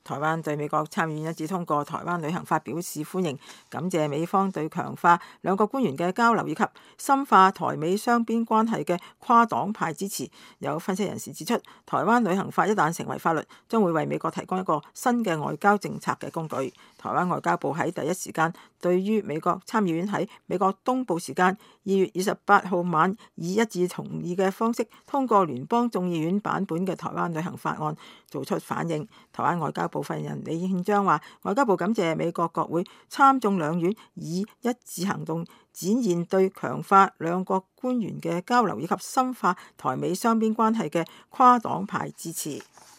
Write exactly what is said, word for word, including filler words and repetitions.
台灣對美國參議院一致通過台灣旅行法表示歡迎，感謝美方對強化兩國官員嘅交流以及深化台美雙邊關係嘅跨黨派支持。有分析人士指出，台灣旅行法一旦成為法律，將會為美國提供一個新嘅外交政策嘅工具。台灣外交部喺第一時間對於美國參議院喺美國東部時間二月二十八號晚以一致同意嘅方式通過聯邦眾議院版本嘅台灣旅行法案做出反應。台灣外交部發言人李憲章話，外交部感謝美國國會參眾兩院以一致行動展現對強化兩國官員嘅交流以及深化台美雙邊關係嘅跨黨派支持。